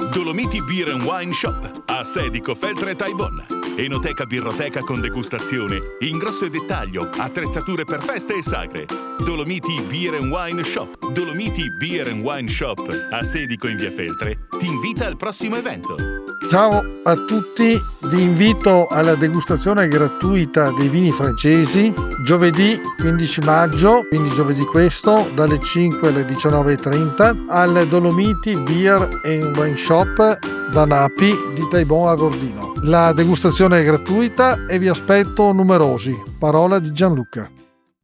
Dolomiti Beer and Wine Shop, a Sedico, Feltre e Taibon. Enoteca birroteca con degustazione, ingrosso e dettaglio, attrezzature per feste e sagre. Dolomiti Beer and Wine Shop. Dolomiti Beer and Wine Shop, a Sedico in via Feltre, ti invita al prossimo evento. Ciao a tutti, vi invito alla degustazione gratuita dei vini francesi giovedì 15 maggio, quindi giovedì questo, dalle 5 alle 19:30 al Dolomiti Beer and Wine Shop da Napi di Taibon a Gordino. La degustazione è gratuita e vi aspetto numerosi. Parola di Gianluca.